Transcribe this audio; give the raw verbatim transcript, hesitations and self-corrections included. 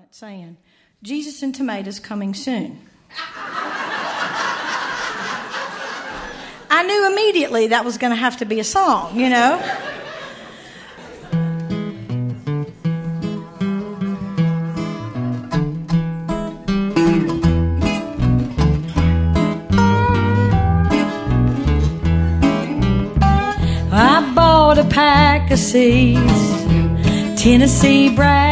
it saying, Jesus and tomatoes coming soon. I knew immediately that was going to have to be a song, you know. I bought a pack of seeds, Tennessee Bragg.